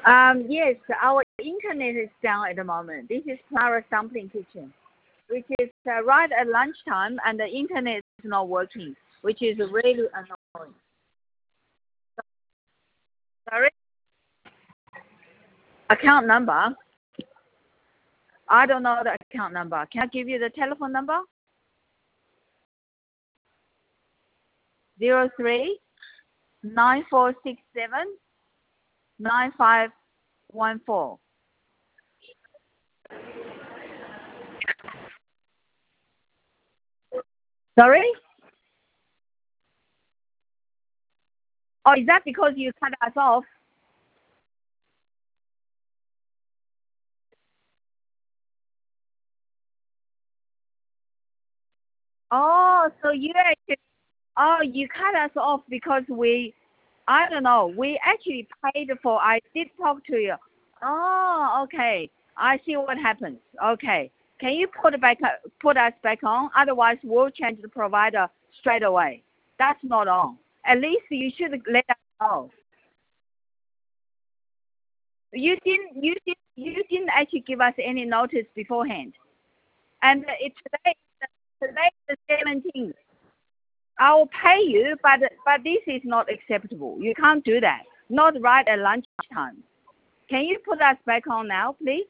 Yes, our internet is down at the moment. This is Clara Dumpling Kitchen, which is right at lunchtime, and the internet is not working, which is really annoying. Sorry? Account number? I don't know the account number. Can I give you the telephone number? 03-9467-9514. Sorry? Oh, is that because you cut us off? Oh, so you actually, oh, you cut us off because I don't know, we actually paid for, I did talk to you. Oh, okay. I see what happens. Okay. Can you put us back on? Otherwise, we'll change the provider straight away. That's not on. At least you should let us know. You didn't actually give us any notice beforehand. And it's today the 17th. I'll pay you, but this is not acceptable. You can't do that. Not right at lunchtime. Can you put us back on now, please?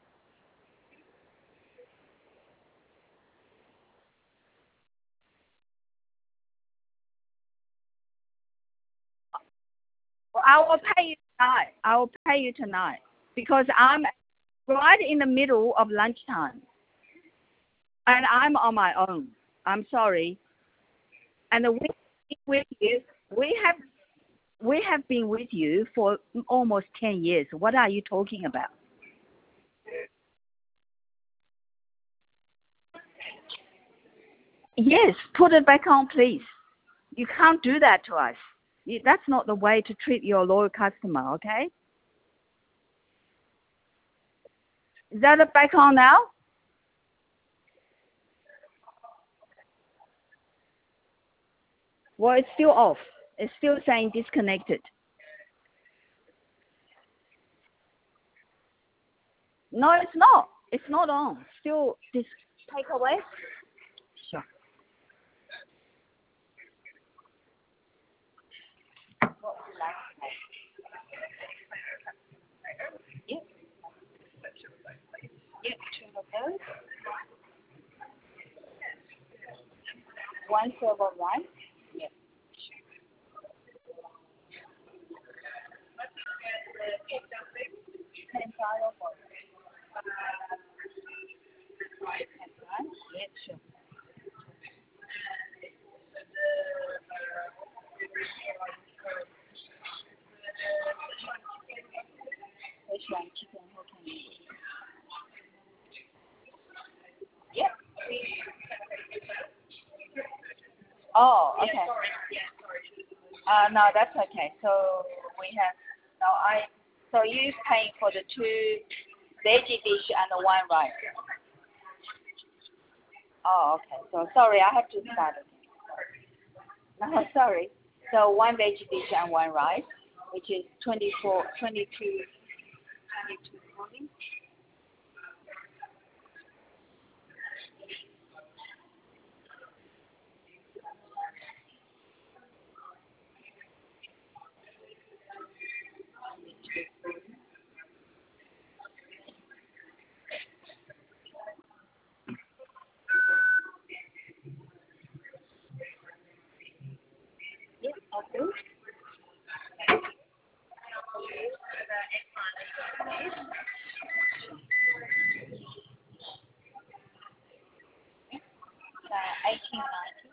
Well, I will pay you tonight. I will pay you tonight because I'm right in the middle of lunchtime, and I'm on my own. I'm sorry. And with you, we have we have been with you for almost 10 years. What are you talking about? Yes, put it back on, please. You can't do that to us. That's not the way to treat your loyal customer, okay? Is that it back on now? Well, it's still off. It's still saying disconnected. No, it's not. It's not on. Still take away? Sure. Yep. Yep, two of those. One silver rice. Yep. Ten tile for ten rice. Yep, sure. Which one? Chicken Hokkien noodle. Yep. Oh, okay. No, that's okay. So we have so you paying for the two veggie dish and the one rice. Oh, okay. So sorry, I have to start again. No, sorry. So one veggie dish and one rice, which is 22.40. Yep, okay. 18.90.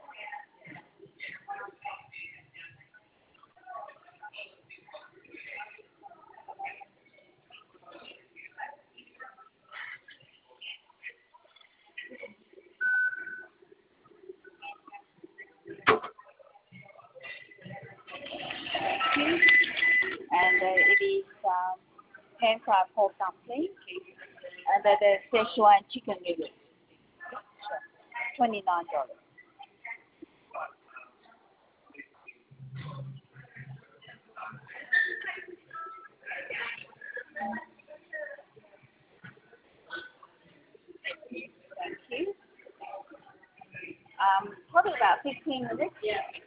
And it is pan-fried pork dumpling, and the Szechuan chicken noodles. $29. about 15 minutes. Yeah.